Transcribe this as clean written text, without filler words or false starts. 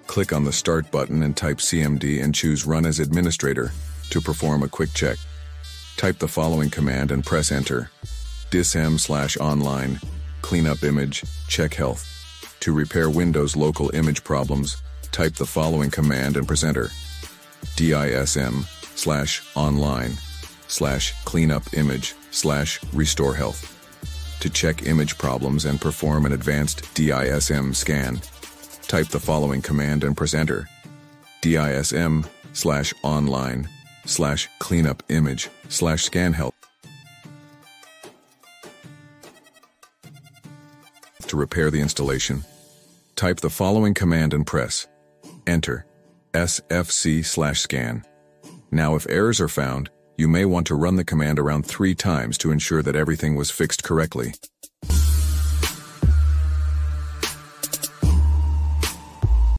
Click on the Start button and type CMD and choose Run as Administrator to perform a quick check. Type the following command and press Enter. dism/online, cleanup image, check health. To repair Windows local image problems, type the following command and press Enter. dism/online/cleanup image/restore health. To check image problems and perform an advanced DISM scan, type the following command and press Enter. dism/online/cleanup image/scan health. To repair the installation, type the following command and press Enter. sfc/scan. Now if errors are found, you may want to run the command around 3 times to ensure that everything was fixed correctly.